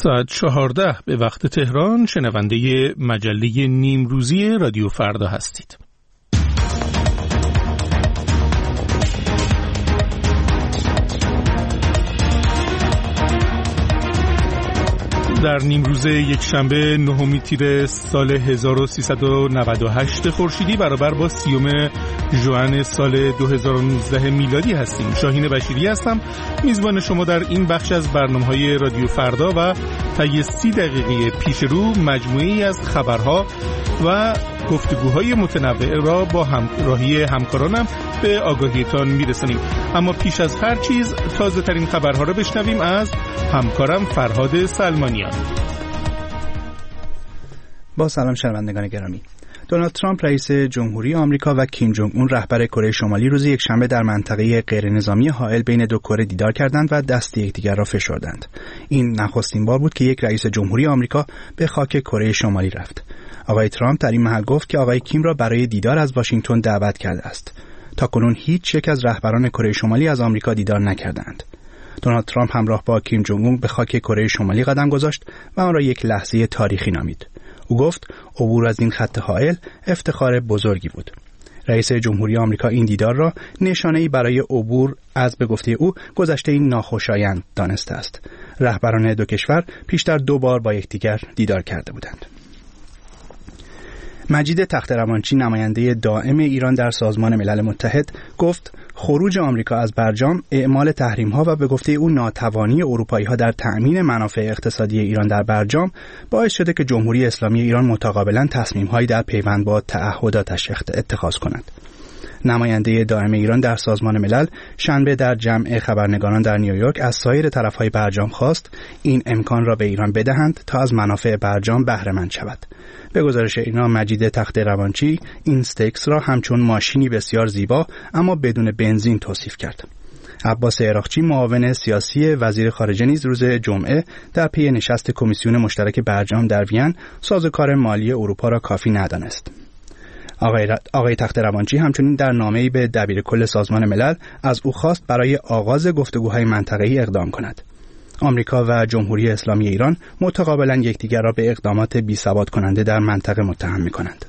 ساعت 14 به وقت تهران شنونده مجله نیمروزی رادیو فردا هستید. در نیمروزه یک شنبه 9 تیر سال 1398 خورشیدی برابر با 30 ژوئن سال 2019 میلادی هستیم. شاهین بشیری هستم، میزبان شما در این بخش از برنامه‌های رادیو فردا و طی 30 دقیقه پیش رو مجموعه‌ای از خبرها و گفتگوهای متنوع را با همراهی همکارانم به آگاهیتان میرسانیم. اما پیش از هر چیز تازه ترین خبرها را بشنویم از همکارم فرهاد سلمانیان. با سلام شنوندگان گرامی. دونالد ترامپ رئیس جمهوری آمریکا و کیم جونگ اون رهبر کره شمالی روز یکشنبه در منطقه غیرنظامی حائل بین دو کره دیدار کردند و دست یکدیگر را فشردند. این نخستین بار بود که یک رئیس جمهوری آمریکا به خاک کره شمالی رفت. آقای ترامپ در این محل گفت که آقای کیم را برای دیدار از واشنگتن دعوت کرده است. تاکنون هیچ یک از رهبران کره شمالی از آمریکا دیدار نکردند. دونالد ترامپ همراه با کیم جونگ اون به خاک کره شمالی قدم گذاشت و آن را یک لحظه تاریخی نامید. او گفت عبور از این خط حائل افتخار بزرگی بود. رئیس جمهوری آمریکا این دیدار را نشانه‌ای برای عبور از به گفته او گذشته ناخوشایند دانسته است. رهبران دو کشور پیشتر 2 بار با یکدیگر دیدار کرده بودند. مجید تخت‌روانچی نماینده دائم ایران در سازمان ملل متحد گفت خروج آمریکا از برجام، اعمال تحریم‌ها و به گفته او ناتوانی اروپایی‌ها در تأمین منافع اقتصادی ایران در برجام باعث شده که جمهوری اسلامی ایران متقابلاً تصمیم‌هایی در پیوند با تعهداتش اتخاذ کند. نماینده دائم ایران در سازمان ملل شنبه در جمع خبرنگاران در نیویورک از سایر طرف‌های برجام خواست این امکان را به ایران بدهند تا از منافع برجام بهره مند شود. به گزارش اینا مجید تخت‌روانچی این استکس را همچون ماشینی بسیار زیبا اما بدون بنزین توصیف کرد. عباس عراقچی معاون سیاسی وزیر خارجه نیز روز جمعه در پی نشست کمیسیون مشترک برجام در وین سازوکار مالی اروپا را کافی ندانست. آقای تخت‌روانچی همچنین در نامه‌ای به دبیرکل سازمان ملل از او خواست برای آغاز گفتگوهای منطقه‌ای اقدام کند. آمریکا و جمهوری اسلامی ایران متقابلاً یکدیگر را به اقدامات بی‌ثبات کننده در منطقه متهم می‌کنند.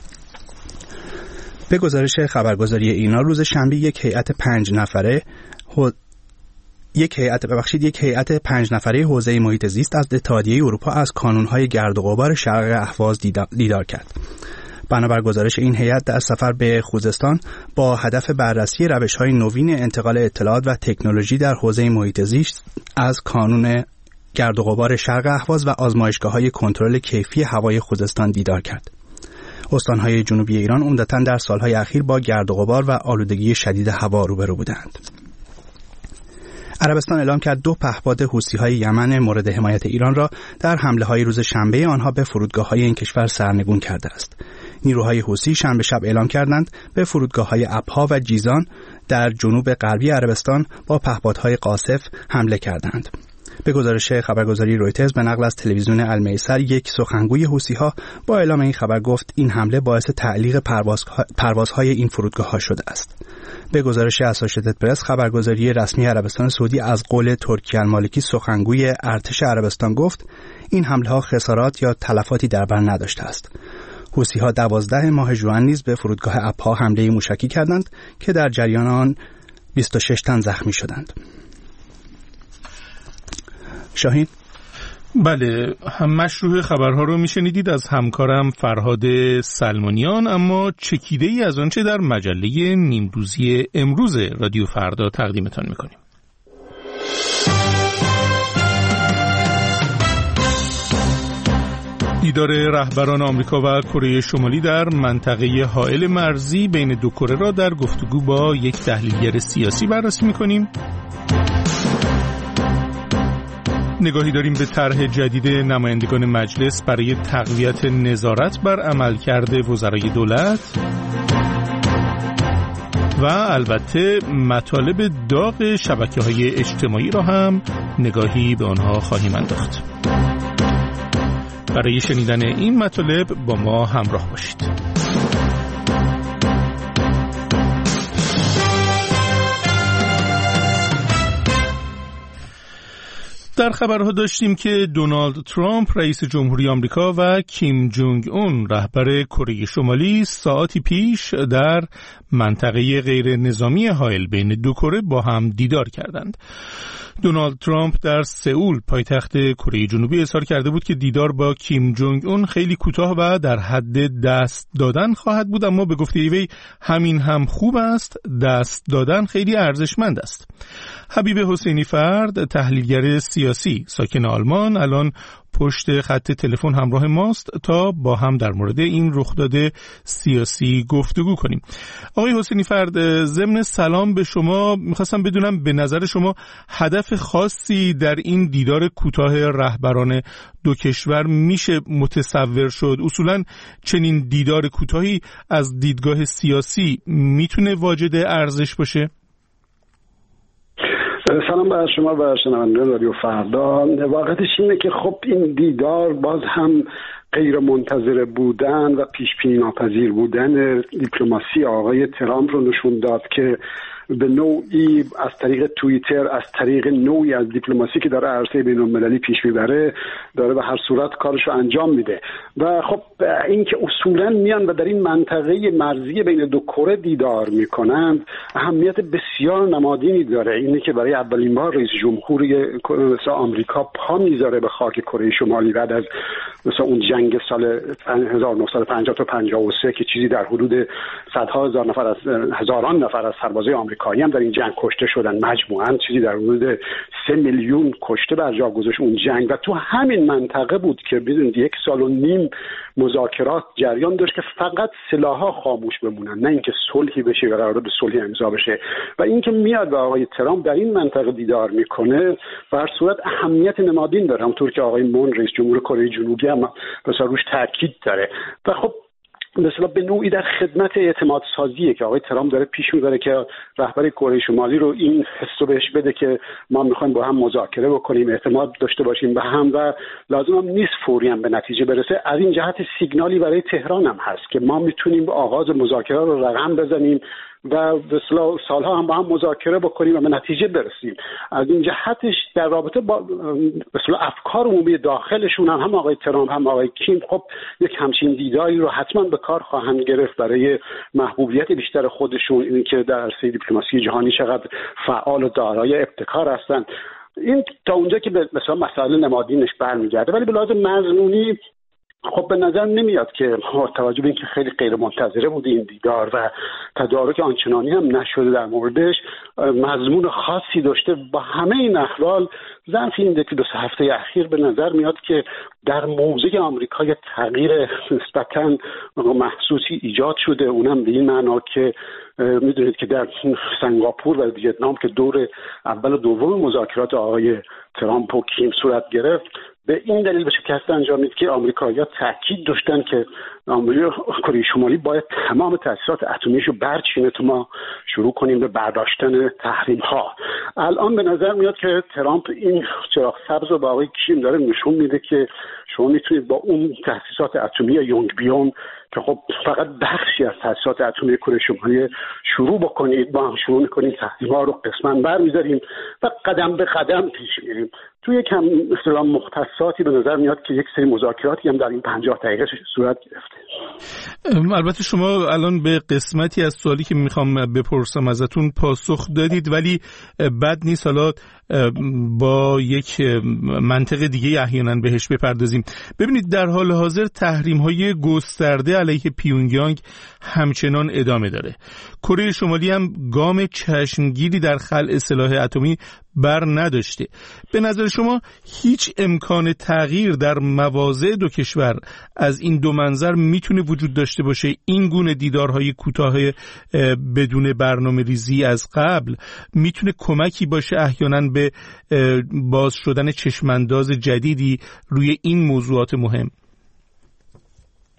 به گزارش خبرگزاری اینا روز شنبه یک هیئت 5 نفره حوزه محیط زیست از اتحادیه اروپا از کانون‌های گرد و غبار شرق اهواز دیدار کرد. بنابر گزارش این هیئت در سفر به خوزستان با هدف بررسی روش‌های نوین انتقال اطلاعات و تکنولوژی در حوزه محیط زیست از کانون گرد و غبار شرق اهواز و آزمایشگاه‌های کنترل کیفی هوای خوزستان دیدار کرد. استان‌های جنوبی ایران عمدتاً در سال‌های اخیر با گرد و غبار و آلودگی شدید هوا روبرو بودند. عربستان اعلام کرد 2 پهپاد حوثی‌های یمن مورد حمایت ایران را در حمله‌های روز شنبه آنها به فرودگاه‌های این کشور سرنگون کرده است. نیروهای حوثی شنبه شب اعلام کردند به فرودگاه‌های ابها و جیزان در جنوب غربی عربستان با پهپادهای قاصف حمله کردند. به گزارش خبرگزاری رویترز به نقل از تلویزیون المیسر یک سخنگوی حوثی‌ها با اعلام این خبر گفت این حمله باعث تعلیق پروازهای این فرودگاه‌ها شده است. به گزارش اسوشییتد پرس خبرگزاری رسمی عربستان سعودی از قول ترکی المالکی سخنگوی ارتش عربستان گفت این حمله‌ها خسارات یا تلفاتی در بر نداشته است. حوثی‌ها 12 ماه ژوئن نیز به فرودگاه ابها حمله موشکی کردند که در جریان آن 26 تن زخمی شدند. شاهین؟ بله، هم مشروع خبرها رو میشنیدید از همکارم فرهاد سلمانیان، اما چکیده‌ای از آنچه در مجله نیمروزی امروز رادیو فردا تقدیمتان میکنیم. دیدار رهبران آمریکا و کره شمالی در منطقه حائل مرزی بین دو کره را در گفتگو با یک تحلیلگر سیاسی بررسی می‌کنیم. نگاهی داریم به طرح جدید نمایندگان مجلس برای تقویت نظارت بر عملکرد وزرای دولت و البته مطالب داغ شبکه‌های اجتماعی را هم نگاهی به آنها خواهیم انداخت. برای شنیدن این مطالب با ما همراه باشید. در خبرها داشتیم که دونالد ترامپ رئیس جمهوری آمریکا و کیم جونگ اون رهبر کره شمالی ساعتی پیش در منطقه غیر نظامی حائل بین دو کره با هم دیدار کردند. دونالد ترامپ در سئول پایتخت کره جنوبی اظهار کرده بود که دیدار با کیم جونگ اون خیلی کوتاه و در حد دست دادن خواهد بود، اما به گفته وی همین هم خوب است، دست دادن خیلی ارزشمند است. حبیب حسینی فرد، تحلیلگر سیاسی ساکن آلمان، الان پشت خط تلفن همراه ماست تا با هم در مورد این رخداد سیاسی گفتگو کنیم. آقای حسینی فرد، ضمن سلام به شما، میخواستم بدونم به نظر شما هدف خاصی در این دیدار کوتاه رهبران دو کشور میشه متصور شد؟ اصولاً چنین دیدار کوتاهی از دیدگاه سیاسی میتونه واجد ارزش باشه؟ سلام بر شما و شنوندگان رادیو فردا. واقعیتش اینه که خب این دیدار باز هم غیر منتظره بودن و پیش بینی ناپذیر بودن دیپلماسی آقای ترامپ رو نشون داد که به نوعی از طریق توییتر، از طریق نوعی از دیپلماسی که داره عرصه بین‌المللی پیش میبره، داره به هر صورت کارش رو انجام میده. و خب این که اصولا میان و در این منطقه مرزی بین دو کره دیدار میکنند اهمیت بسیار نمادینی داره. اینه که برای اولین بار رئیس جمهوری آمریکا پا میذاره به خاک کره شمالی بعد از مثلا اون جنگ سال 1950 تا 53 که چیزی در حدود صدها هزار نفر از هزاران نفر از سربازای آمریکایی هم در این جنگ کشته شدن. مجموعاً چیزی در حدود 3 میلیون کشته بر جا گذاشت اون جنگ. و تو همین منطقه بود که بدونید 1.5 سال مذاکرات جریان داشت که فقط سلاح‌ها خاموش بمونن، نه اینکه صلحی بشه و قرارداد صلحی امضا بشه. و اینکه میاد و آقای ترامپ در این منطقه دیدار میکنه به هر صورت اهمیت نمادین داره، همونطور که آقای مون رئیس جمهور کره جنوبی هم بسیار روش تاکید داره. و خب مثلا به نوعی در خدمت اعتماد سازیه که آقای ترامپ داره پیش میبره که رهبر کره شمالی رو این حسو بهش بده که ما میخوایم با هم مذاکره بکنیم، اعتماد داشته باشیم به هم و لازم هم نیست فوری هم به نتیجه برسه. از این جهت سیگنالی برای تهران هم هست که ما میتونیم آغاز مذاکره رو رقم بزنیم و به سالها هم با هم مذاکره بکنیم و به نتیجه برسیم. از این جهتش در رابطه با افکار عمومی داخلشون هم آقای ترامپ هم آقای کیم خب یک همچین دیداری رو حتما به کار خواهند گرفت برای محبوبیت بیشتر خودشون، این که در عرصه دیپلماسی جهانی چقدر فعال و دارای ابتکار هستن. این تا اونجا که به مثلا مسائل نمادینش برمیگرده، ولی به لحاظ مضمونی خب به نظر نمیاد که توجه به اینکه خیلی غیر منتظره بود این دیدار و تدارک آنچنانی هم نشده در موردش، مضمون خاصی داشته. با همه این احوال ظرف این 2 هفته اخیر به نظر میاد که در موضع آمریکا یه تغییر نسبتاً محسوسی ایجاد شده، اونم به این معنا که میدونید که در سنگاپور و ویتنام که دور اول و دوم مذاکرات آقای ترامپ و کیم صورت گرفت، به این دلیل به شکست انجامید که آمریکایی‌ها تاکید داشتن که کره شمالی باید تمام تأسیسات اتمیش رو برچینه تا ما شروع کنیم به برداشتن تحریم‌ها. الان به نظر میاد که ترامپ این چراغ سبز رو با آقای کیم داره نشون میده که شما میتونید با اون تأسیسات اتمی یونگبیون که خب فقط بخشی از تأسیسات اتمی کره شمالی شروع بکنید، با هم شروع می‌کنیم تحریم‌ها رو قسماً برمی‌داریم و قدم به قدم پیش میریم. توی یکم مثلا مختصاتی به نظر میاد که یک سری مذاکراتی هم در این 50 دقیقه صورت گرفته. البته شما الان به قسمتی از سوالی که میخوام بپرسم ازتون پاسخ دادید، ولی بد نیست حالا با یک منطق دیگه احیانا بهش بپردازیم. ببینید در حال حاضر تحریم‌های گسترده علیه پیونگیانگ همچنان ادامه داره. کره شمالی هم گام چشمگیری در خلع سلاح اتمی بر نداشته. به نظر شما هیچ امکان تغییر در مواضع دو کشور از این دو منظر میتونه وجود داشته باشه؟ این گونه دیدارهای کوتاه بدون برنامه ریزی از قبل میتونه کمکی باشه احیانا به باز شدن چشمانداز جدیدی روی این موضوعات مهم؟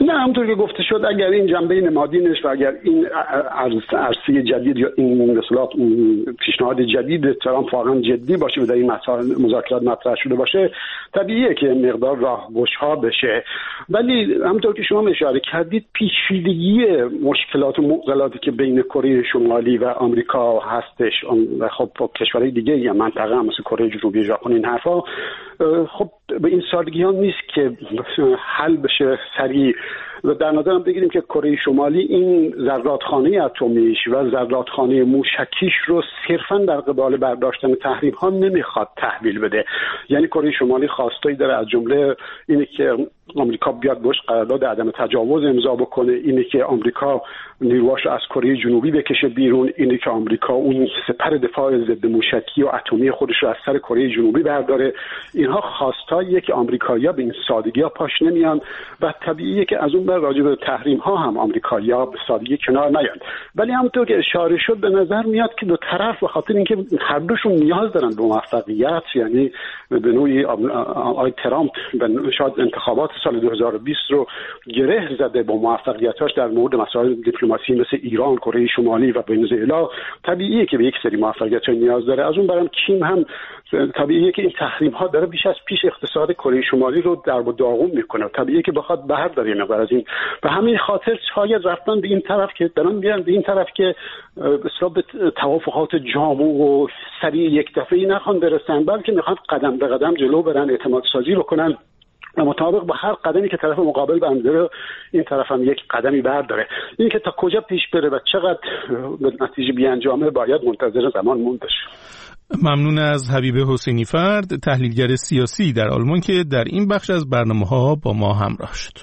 نه، همونطور که گفته شد اگر این جنبه نمادینش و اگر این عرصه جدید یا این اصطلاح پیشنهاد جدید ترامپ واقعا جدی باشه و در این مذاکرات مطرح شده باشه، طبیعیه که مقدار راهگشا بشه. ولی همونطور که شما اشاره کردید پیچیدگی مشکلات و معضلاتی که بین کره شمالی و آمریکا هستش و خب کشورهای دیگه یا منطقه هم مثل کره جنوبی، ژاپن، این حرفا خب به این سادگی ها نیست که حل بشه سریع. و در نظرم بگیریم که کره شمالی این زرادخانه اتمیش و زرادخانه موشکیش رو صرفا در قبال برداشتن تحریم ها نمیخواد تحویل بده. یعنی کره شمالی خواستایی داره، از جمله اینه که آمریکا بیاد باش قرارداد عدم تجاوز امضا بکنه، اینه که آمریکا نیروهاش رو از کره جنوبی بکشه بیرون، اینه که آمریکا اون سپر دفاع ضد موشکی و اتمی خودش رو از سر کره جنوبی برداره. اینها خواستاییه که آمریکایی‌ها به این سادگی‌ها پاش نمیان و طبیعیه که از اون بر راجع به تحریم ها هم آمریکایی‌ها به سادگی کنار نیان. ولی همونطور که اشاره شد به نظر میاد که دو طرف به خاطر اینکه هر دوشون نیاز دارن به موفقیت، یعنی به نوعی آقای ترامپ شاید انتخابات سال 2020 رو گره زده با موفقیتاش در مورد مسائل دیپلماسی مثل ایران، کره شمالی و ونزوئلا، طبیعیه که به یک سری موفقیت‌ها نیاز داره. از اون برم کیم هم طبیعیه که این تحریم ها داره بیش از پیش اقتصاد کره شمالی رو در و داغون میکنه. طبیعیه که بخواد برداره مقدار از این. به همین خاطر شاید رفتن به این طرف که دارن میرن به این طرف که به توافقات جامع و سریع یک دفعه‌ای نخوان برسن، بلکه میخوان قدم به قدم جلو برن، اعتماد سازی بکنن و مطابق با هر قدمی که طرف مقابل برداره این طرف هم یک قدمی برداره. این که تا کجا پیش بره و چقدر به نتیجه بیانجامه باید منتظر زمان موندش. ممنون از حبیب حسینی فرد، تحلیلگر سیاسی در آلمان که در این بخش از برنامه‌ها با ما همراه شد.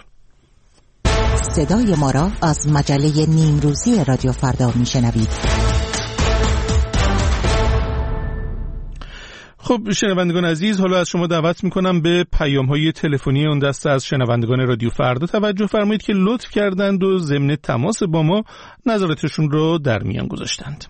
صدای ما را از مجله نیمروزی رادیو فردا میشنوید. خب شنوندگان عزیز، حالا از شما دعوت میکنم به پیام‌های تلفنی اون دسته از شنوندگان رادیو فردا توجه فرمایید که لطف کردند و ضمن تماس با ما نظراتشون رو در میان گذاشتند.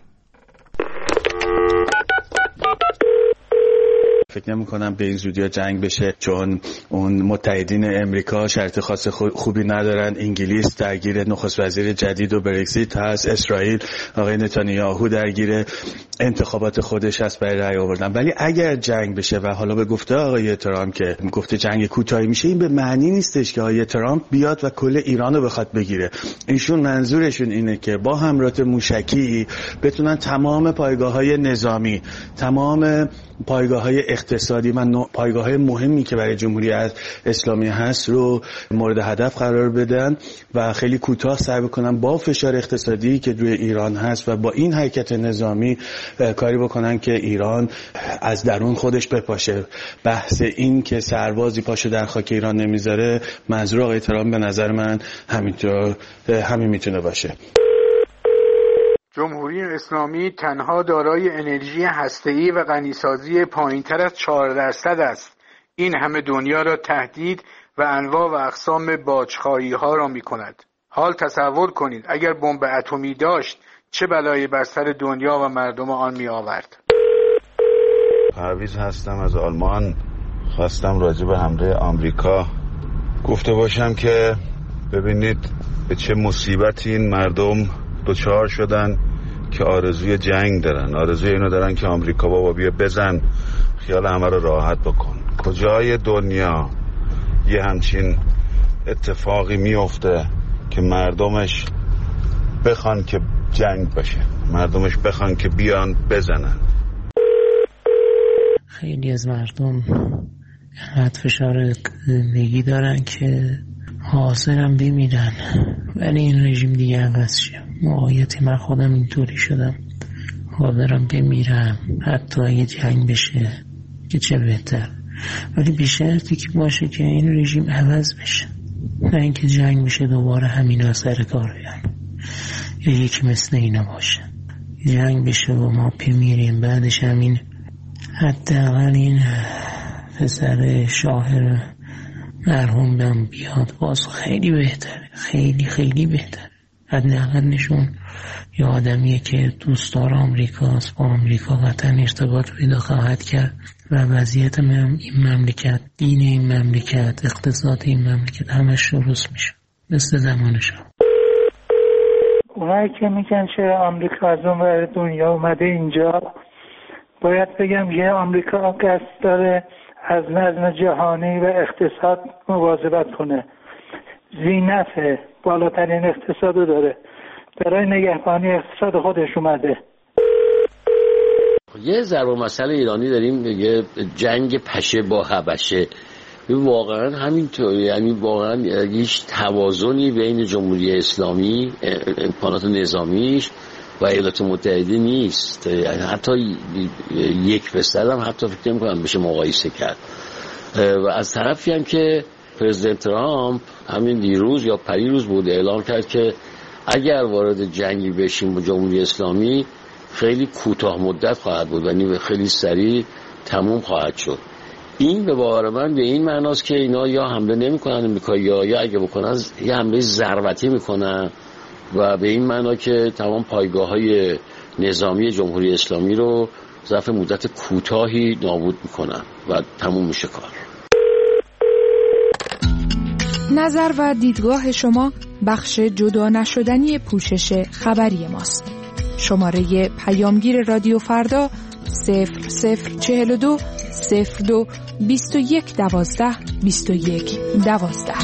فکر نمی‌کنم به این زودی جنگ بشه، چون اون متحدین امریکا شرط خاص خوبی ندارن. انگلیس درگیر نخست وزیر جدید و برگزیت هست، اسرائیل آقای نتانیاهو درگیر انتخابات خودش هست برای رأی آوردن. ولی اگر جنگ بشه و حالا به گفته آقای ترامپ که گفته جنگ کوتاهی میشه، این به معنی نیستش که آقای ترامپ بیاد و کل ایران رو بخواد بگیره. ایشون منظورشون اینه که با حملات موشکی بتونن تمام پایگاه‌های نظامی، تمام پایگاه‌های اقتصادی و پایگاه‌های مهمی که برای جمهوری اسلامی هست رو مورد هدف قرار بدن و خیلی کوتاه سعی بکنن با فشار اقتصادی که روی ایران هست و با این حرکت نظامی کاری بکنن که ایران از درون خودش بپاشه. بحث این که سربازی پاشو در خاک ایران نمیذاره، منظور آقای ترامپ به نظر من همین میتونه باشه. جمهوری اسلامی تنها دارای انرژی هسته‌ای و غنیسازی پایین‌تر از 4% است. این همه دنیا را تهدید و انواع و اقسام باج‌خواهی‌ها را می‌کند. حال تصور کنید اگر بمب اتمی داشت چه بلایی بر سر دنیا و مردم آن می‌آورد. پرویز هستم از آلمان. خواستم راجع به حمله آمریکا گفته باشم که ببینید به چه مصیبتی این مردم دچار شدن که آرزوی جنگ دارن، آرزوی اینو دارن که آمریکا بابا بیا بزن خیال همه رو راحت بکن. کجای دنیا یه همچین اتفاقی میفته که مردمش بخوان که جنگ باشه، مردمش بخوان که بیان بزنن؟ خیلی از مردم اینقدر فشار زندگی دارن که حاضرم بمیرن ولی این رژیم دیگه عوض شه. موقعیتی من خودم اینطوری شدم، حاضرم بمیرم حتی اگه جنگ بشه که چه بهتر، ولی به شرطی که باشه که این رژیم عوض بشه، نه اینکه جنگ بشه دوباره همینا سر کار بیان یا یکی مثل اینا باشه. جنگ بشه و ما بمیریم، بعدش همین حداقل این پسر شاهر مرحوم بهم بیاد، باز خیلی بهتره، خیلی خیلی بهتره. حداقل نشون یه آدمیه که دوستدار آمریکاست، با آمریکا وطن ارتباط پیدا خواهد کرد و وضعیت این مملکت، دین این مملکت، اقتصاد این مملکت همش درست میشه. مثل زمان شاه. اونایی که میگن چه آمریکا از اون ور دنیا اومده اینجا، باید بگم یه آمریکا قصد داره از نظم جهانی و اقتصاد مواظبت کنه. زینف بالاترین اقتصادو داره، برای نگهبانی اقتصاد خودش اومده. یه ضرب المثل ایرانی داریم، یه جنگ پشه با حبشه. واقعا همینطوره، یعنی واقعا هیچ توازنی بین جمهوری اسلامی امکانات نظامیش و ایالات متحده نیست. یعنی حتی 1% هم حتی فکر نمی‌کنم بشه مقایسه کرد. و از طرفی هم که پرزیدنت ترامپ همین دیروز یا پریروز بود اعلام کرد که اگر وارد جنگی بشیم با جمهوری اسلامی خیلی کوتاه مدت خواهد بود و خیلی سریع تموم خواهد شد. این به باور من به این معناست که اینا یا حمله نمی‌کنن امریکایی‌ها، یا اگه بکنن یه حمله ضربتی میکنن و به این معنا که تمام پایگاه‌های نظامی جمهوری اسلامی رو ظرف مدت کوتاهی نابود میکنن و تموم میشه کار. نظر و دیدگاه شما بخش جدا نشدنی پوشش خبری ماست. شماره پیامگیر رادیو فردا 0042 02 21 12 21 12.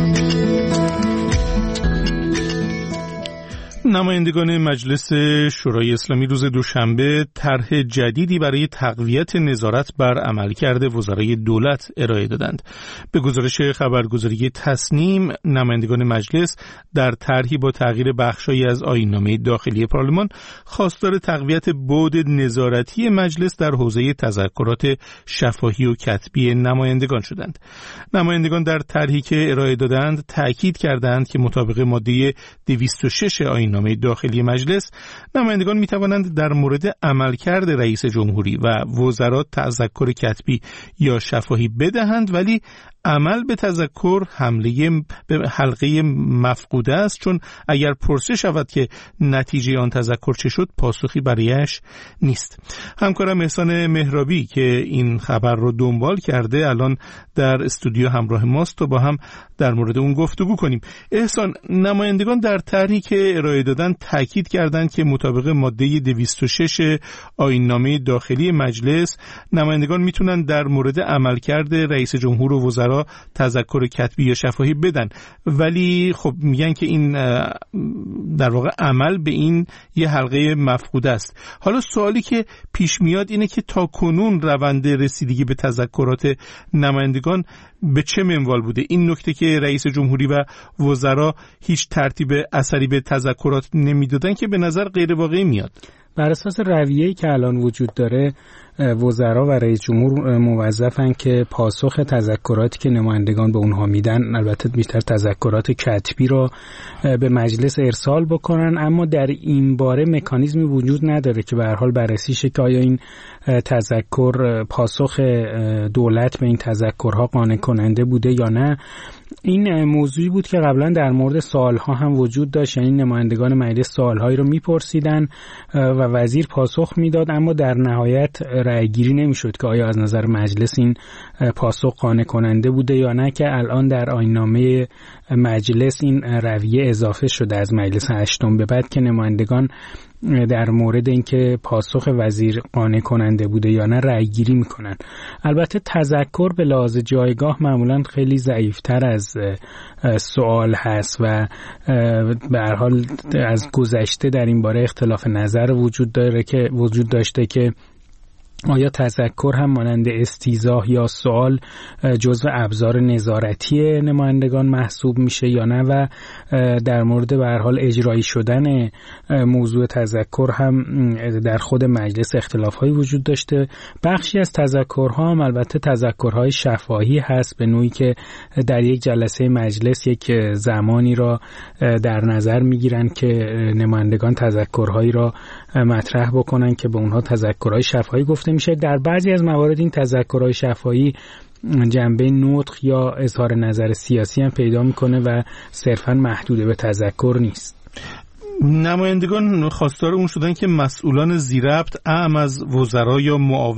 نمایندگان مجلس شورای اسلامی روز دوشنبه طرح جدیدی برای تقویت نظارت بر عملکرد وزرای دولت ارائه دادند. به گزارش خبرگزاری تصنیم، نمایندگان مجلس در طرحی با تغییر بخشایی از آیین‌نامه داخلی پارلمان خواستار تقویت بعد نظارتی مجلس در حوزه تذکرات شفاهی و کتبی نمایندگان شدند. نمایندگان در طرحی که ارائه دادند تأکید کردند که مطابق ماده 206 آیین‌نامه داخلی مجلس، نمایندگان می توانند در مورد عملکرد رئیس جمهوری و وزرا تذکر کتبی یا شفاهی بدهند، ولی عمل به تذکر به حلقه مفقوده است، چون اگر پرسش شود که نتیجه آن تذکر چه شد، پاسخی برایش نیست. همکارم احسان مهرابی که این خبر رو دنبال کرده الان در استودیو همراه ماست و با هم در مورد اون گفتگو کنیم. احسان، نمایندگان در طرحی که ارائه دادن تاکید کردند که مطابق ماده 206 آیین‌نامه داخلی مجلس، نمایندگان میتونن در مورد عملکرد رئیس جمهور و وزرا تذکر کتبی یا شفاهی بدن، ولی خب میگن که این در واقع عمل به این یه حلقه مفقود است. حالا سوالی که پیش میاد اینه که تا کنون روند رسیدگی به تذکرات نمایندگان به چه منوال بوده؟ این نکته که رئیس جمهوری و وزرا هیچ ترتیب اثری به تذکرات نمیدادن که به نظر غیر واقعی میاد. بر اساس رویه‌ای که الان وجود داره، وزرا و رئیس جمهور موظفن که پاسخ تذکراتی که نمایندگان به اونها میدن، البته بیشتر تذکرات کتبی رو به مجلس ارسال بکنن، اما در این باره مکانیزمی وجود نداره که به هر حال بررسی شه که آیا این تذکر پاسخ دولت به این تذکرها قانع کننده بوده یا نه. این موضوعی بود که قبلا در مورد سوالها هم وجود داشت، یعنی نمایندگان مجلس سوالهایی رو میپرسیدن و وزیر پاسخ میداد، اما در نهایت رأیگیری نمیشد که آیا از نظر مجلس این پاسخ قانع کننده بوده یا نه، که الان در آیین‌نامه مجلس این رویه اضافه شده از مجلس هشتم به بعد که نمایندگان در مورد اینکه پاسخ وزیر قانع کننده بوده یا نه رأی گیری میکنن. البته تذکر به لحاظ جایگاه معمولا خیلی ضعیفتر از سوال هست و به هر حال از گذشته در این باره اختلاف نظر وجود داشته که آیا تذکر هم مانند استیضاح یا سوال جزو ابزار نظارتی نمایندگان محسوب میشه یا نه، و در مورد به هر حال اجرایی شدن موضوع تذکر هم در خود مجلس اختلاف‌هایی وجود داشته. بخشی از تذکرها هم البته تذکرهای شفاهی هست، به نوعی که در یک جلسه مجلس یک زمانی را در نظر میگیرن که نمایندگان تذکرهایی را مطرح بکنن که به اونها تذکرهای شفاهی گفته میشه. در بعضی از موارد این تذکرهای شفاهی جنبه نطق یا اظهار نظر سیاسی هم پیدا میکنه و صرفاً محدود به تذکر نیست. نمایندگان خواستار اون شدن که مسئولان ذی‌ربط اعم از وزرا یا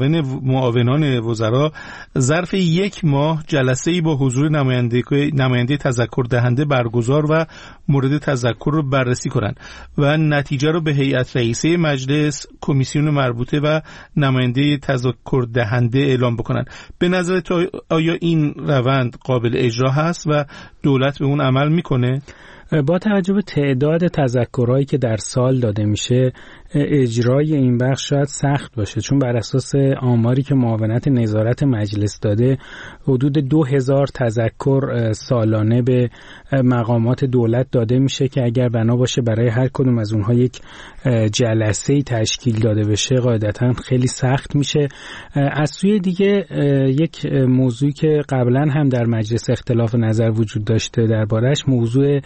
معاونان وزرا ظرف 1 ماه جلسه‌ای با حضور نماینده تذکر دهنده برگزار و مورد تذکر رو بررسی کنند و نتیجه رو به هیئت رئیسه مجلس، کمیسیون مربوطه و نماینده تذکر دهنده اعلام بکنند. به نظر تو آیا این روند قابل اجرا هست و دولت به اون عمل میکنه؟ با توجه به تعداد تذکرهایی که در سال داده میشه، اجرای این بخش شاید سخت باشه، چون بر اساس آماری که معاونت نظارت مجلس داده حدود 2000 تذکر سالانه به مقامات دولت داده میشه که اگر بنا باشه برای هر کدوم از اونها یک جلسه‌ای تشکیل داده بشه قاعدتاً خیلی سخت میشه. از سوی دیگه یک موضوعی که قبلا هم در مجلس اختلاف نظر وجود داشته درباره‌اش، موضوع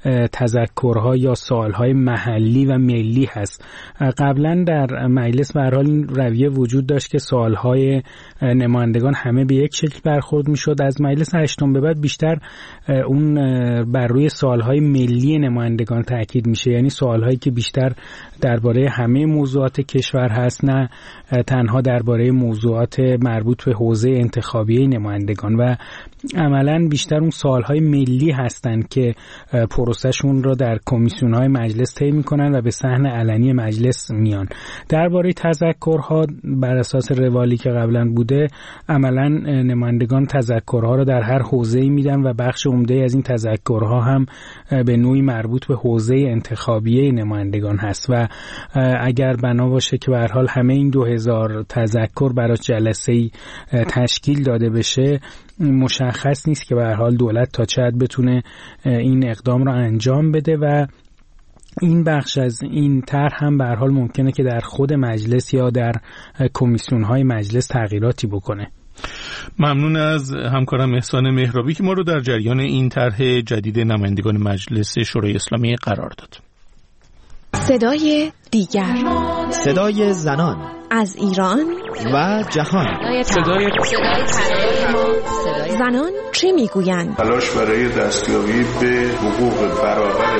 تذکرها یا سوالهای محلی و ملی هست. قبلا در مجلس به هر حال این رویه وجود داشت که سوالهای نمایندگان همه به یک شکل برخورد میشد. از مجلس هشتم به بعد بیشتر اون بر روی سوالهای ملی نمایندگان تاکید میشه، یعنی سوالهایی که بیشتر درباره همه موضوعات کشور هست، نه تنها درباره موضوعات مربوط به حوزه انتخابی نمایندگان، و عملاً بیشتر اون سوالهای ملی هستند که پروسهشون رو در کمیسیون‌های مجلس طی می‌کنن و به صحن علنی مجلس میان. درباره تذکرها بر اساس روالی که قبلا بوده، عملاً نمایندگان تذکرها رو در هر حوزه‌ای میدن و بخش عمده از این تذکرها هم به نوعی مربوط به حوزه انتخابی نمایندگان هست و اگر بنا باشه که به هر حال همه این 2000 تذکر برای جلسه‌ای تشکیل داده بشه، مشخص نیست که به هر حال دولت تا چه حد بتونه این اقدام رو انجام بده و این بخش از این طرح هم به هر حال ممکنه که در خود مجلس یا در کمیسیون‌های مجلس تغییراتی بکنه. ممنون از همکارم احسان مهرابی که ما رو در جریان این طرح جدید نمایندگان مجلس شورای اسلامی قرار داد. صدای دیگر، صدای زنان از ایران و جهان، صدای زنان چه میگویند؟ تلاش برای دستیابی به حقوق برابر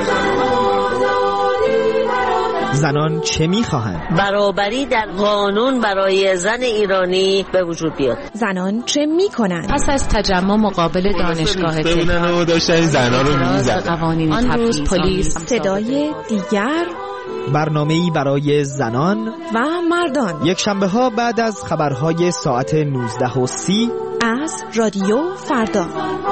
زنان چه میخواهند؟ برابری در قانون برای زن ایرانی به وجود بیاد. زنان چه میکنند؟ پس از تجمع مقابل دانشگاه تهران داشتن زنان رو میزدن. آن روز پلیس. صدای دیگر، برنامه‌ای برای زنان و مردان، یک شنبه ها بعد از خبرهای ساعت 19:30 از رادیو فردا.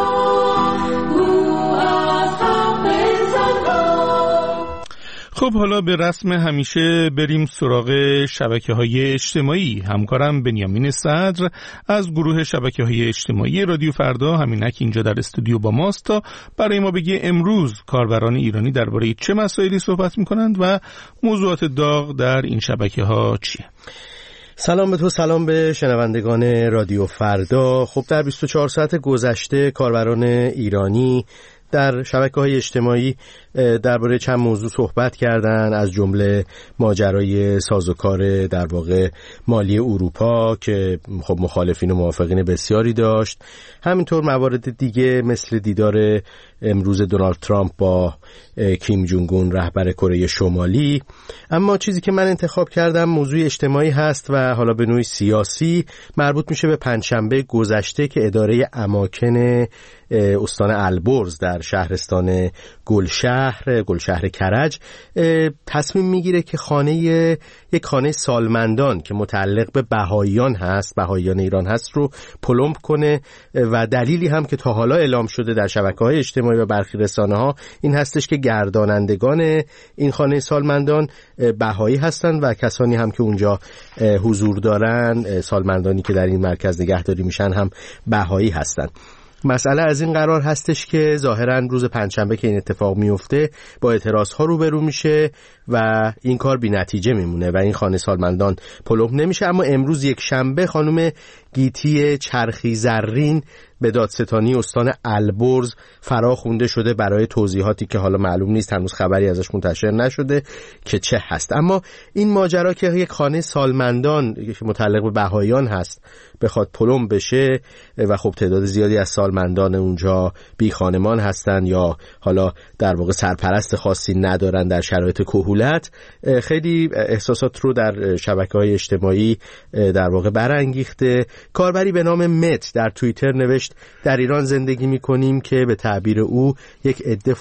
خب حالا به رسم همیشه بریم سراغ شبکه‌های اجتماعی. همکارم بنیامین صدر از گروه شبکه‌های اجتماعی رادیو فردا همینک اینجا در استودیو با ماست تا برای ما بگه امروز کاربران ایرانی درباره چه مسائلی صحبت می‌کنند و موضوعات داغ در این شبکه‌ها چیه. سلام به تو، سلام به شنوندگان رادیو فردا. خب در 24 ساعت گذشته کاربران ایرانی در شبکه‌های اجتماعی درباره چند موضوع صحبت کردن، از جمله ماجرای سازوکار در واقع مالی اروپا که خب مخالفین و موافقین بسیاری داشت، همینطور موارد دیگه مثل دیدار امروز دونالد ترامپ با کیم جونگ اون رهبر کره شمالی. اما چیزی که من انتخاب کردم موضوع اجتماعی هست و حالا به نوعی سیاسی، مربوط میشه به پنجشنبه گذشته که اداره اماکن استان البرز در شهرستان گلشهر کرج تصمیم میگیره که یک خانه سالمندان که متعلق به بهائیان ایران هست رو پلمب کنه و دلیلی هم که تا حالا اعلام شده در شبکه‌های اجتماعی و برخی رسانه‌ها این هستش که گردانندگان این خانه سالمندان بهایی هستند و کسانی هم که اونجا حضور دارن، سالمندانی که در این مرکز نگهداری میشن هم بهایی هستند. مسئله از این قرار هستش که ظاهراً روز پنجشنبه که این اتفاق میفته با اعتراض‌ها روبرو میشه و این کار بی نتیجه میمونه و این خانه سالمندان پلمب نمیشه. اما امروز یک شنبه خانم گیتی چرخی زرین به دادستانی استان البرز فرا خوانده شده برای توضیحاتی که حالا معلوم نیست، هنوز خبری ازش منتشر نشده که چه هست. اما این ماجرا که یک خانه سالمندان که متعلق به بهاییان هست بخواد پلم بشه و خب تعداد زیادی از سالمندان اونجا بی خانمان هستن یا حالا در واقع سرپرست خاصی ندارن در شرایط کهولت، خیلی احساسات رو در شبکه‌های اجتماعی در واقع برانگیخته. کاربری به نام مت در توییتر نوشت در ایران زندگی می‌کنیم که به تعبیر او یک عده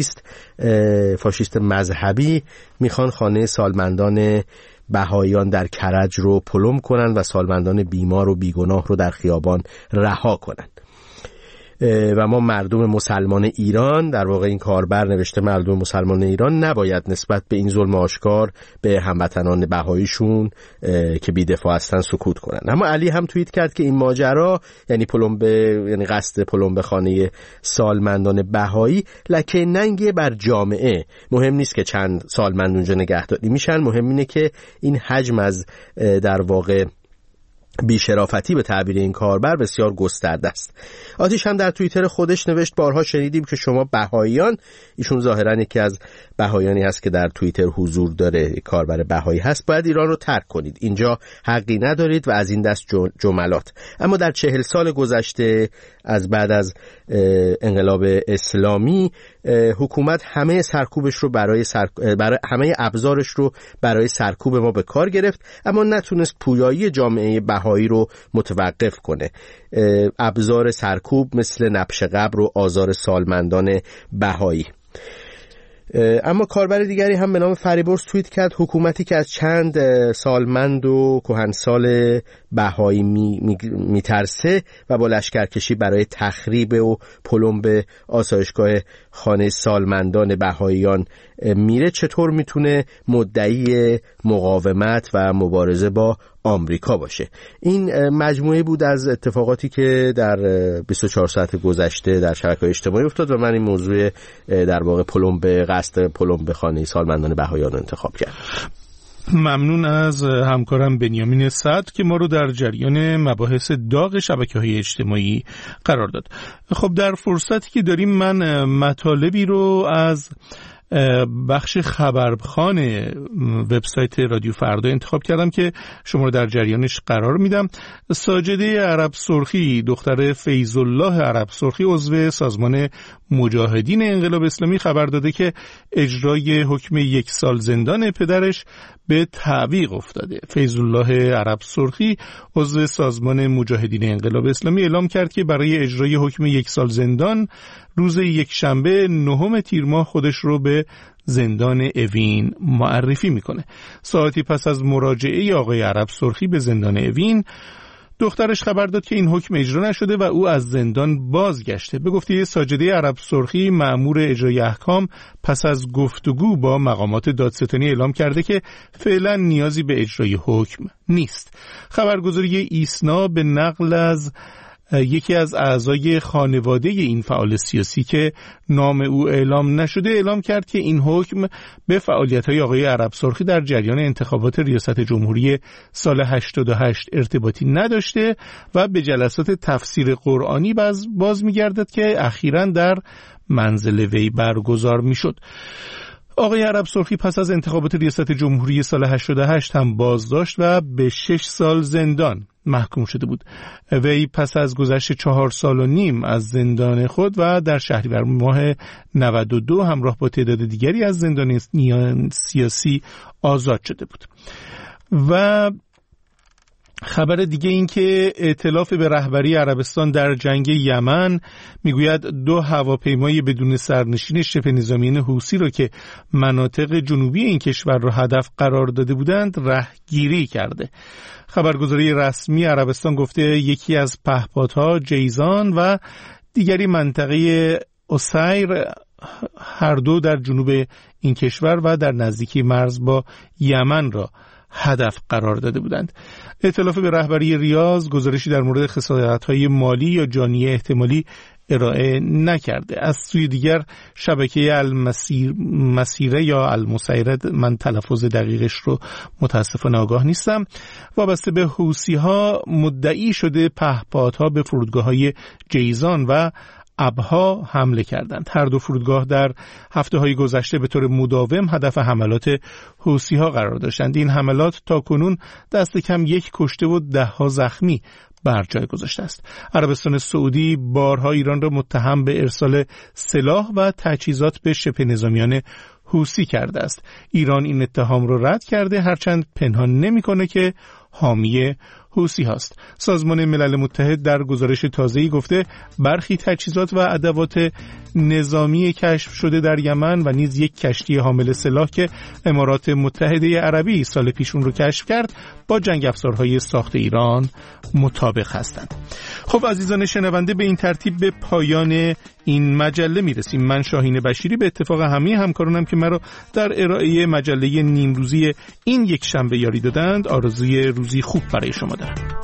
فاشیست مذهبی میخوان خانه سالمندان بهاییان در کرج رو پلم کنن و سالمندان بیمار و بیگناه رو در خیابان رها کنن و ما مردم مسلمان ایران، در واقع این کاربر نوشته مردم مسلمان ایران نباید نسبت به این ظلم آشکار به هموطنان بهاییشون که بی‌دفاع هستن سکوت کنن. اما علی هم توییت کرد که این ماجرا یعنی قصد پلم به خانه سالمندان بهایی لکه ننگی بر جامعه. مهم نیست که چند سالمند اونجا نگهداری میشن، مهم اینه که این حجم از در واقع بی‌شرافتی به تعبیر این کاربر بسیار گسترده است. آتیش هم در توییتر خودش نوشت بارها شنیدیم که شما بهاییان، ایشون ظاهراً یکی از بهاییانی هست که در توییتر حضور داره، کاربر بهایی هست، باید ایران رو ترک کنید، اینجا حقی ندارید و از این دست جملات. اما در 40 سال گذشته از بعد از انقلاب اسلامی حکومت همه سرکوبش رو برای همه ابزارش رو برای سرکوب ما به کار گرفت، اما نتونست پویایی جامعه بهایی رو متوقف کنه. ابزار سرکوب مثل نبش قبر و آزار سالمندان بهایی. اما کاربر دیگری هم به نام فریبرز توییت کرد حکومتی که از چند سالمند و کهنسال بهایی میترسه و با لشکرکشی برای تخریب و پلم به آسایشگاه خانه سالمندان بهاییان میره، چطور میتونه مدعی مقاومت و مبارزه با آمریکا باشه؟ این مجموعه بود از اتفاقاتی که در 24 ساعت گذشته در شبکه‌های اجتماعی افتاد و من این موضوع در واقع قصد پلم به خانه سالمندان بهاییان رو انتخاب کردم. ممنون از همکارم بنیامین صدر که ما رو در جریان مباحث داغ شبکه‌های اجتماعی قرار داد. خب در فرصتی که داریم من مطالبی رو از بخش خبرخوان وبسایت رادیو فردا انتخاب کردم که شما رو در جریانش قرار میدم. ساجده عرب سرخی، دختر فیض الله عرب سرخی، عضو سازمان مجاهدین انقلاب اسلامی، خبر داده که اجرای حکم 1 سال زندان پدرش به تعویق افتاده. فیض الله عرب سرخی، عضو سازمان مجاهدین انقلاب اسلامی، اعلام کرد که برای اجرای حکم 1 سال زندان روز یکشنبه 9 تیر ماه خودش رو به زندان اوین معرفی میکنه. ساعتی پس از مراجعه آقای عرب سرخی به زندان اوین، دخترش خبر داد که این حکم اجرا نشده و او از زندان بازگشته. به گفته ساجده عرب سرخی، مأمور اجرای احکام پس از گفتگو با مقامات دادستانی اعلام کرده که فعلا نیازی به اجرای حکم نیست. خبرگزاری ایسنا به نقل از یکی از اعضای خانواده این فعال سیاسی که نام او اعلام نشده اعلام کرد که این حکم به فعالیت‌های آقای عرب سرخی در جریان انتخابات ریاست جمهوری سال 88 ارتباطی نداشته و به جلسات تفسیر قرآنی باز می‌گردد که اخیراً در منزل وی برگزار می‌شد. آقای عرب سرخی پس از انتخابات ریاست جمهوری سال 88 هم بازداشت و به 6 سال زندان محکوم شده بود. وی پس از گذشت 4 سال و نیم از زندان خود و در شهریور ماه 92 همراه با تعداد دیگری از زندانیان سیاسی آزاد شده بود. و خبر دیگه این که ائتلاف به رهبری عربستان در جنگ یمن میگوید 2 هواپیمای بدون سرنشین شبه نظامیان حوثی را که مناطق جنوبی این کشور را هدف قرار داده بودند رهگیری کرده. خبرگزاری رسمی عربستان گفته یکی از پهپادها جیزان و دیگری منطقه اسیر هر دو در جنوب این کشور و در نزدیکی مرز با یمن را هدف قرار داده بودند. ائتلاف به رهبری ریاض گزارشی در مورد خسارت‌های مالی یا جانی احتمالی ارائه نکرده. از سوی دیگر شبکه المسیره یا المسیره، من تلفظ دقیقش رو متاسفانه آگاه نیستم، وابسته به حوثی‌ها مدعی شده پهپادها به فرودگاه‌های جیزان و ابها حمله کردند. هر دو فرودگاه در هفته‌های گذشته به طور مداوم هدف حملات حوثی‌ها قرار داشتند. این حملات تاکنون دست کم 1 کشته و 10 زخمی بر جای گذاشته است. عربستان سعودی بارها ایران را متهم به ارسال سلاح و تجهیزات به شبه نظامیان حوثی کرده است. ایران این اتهام را رد کرده، هرچند پنهان نمی‌کنه که حامی حوثی هاست. سازمان ملل متحد در گزارش تازه‌ای گفته برخی تجهیزات و ادوات نظامی کشف شده در یمن و نیز 1 کشتی حامل سلاح که امارات متحده عربی سال پیش اون رو کشف کرد با جنگ افزارهای ساخت ایران مطابق هستند. خب عزیزان شنونده، به این ترتیب به پایان این مجله میرسیم. من شاهین بشیری به اتفاق همه همکارانم که مرا در ارائه مجله نیمروزی این یک شنبه یاری دادند آرزوی روزی خوب برای شما دارم.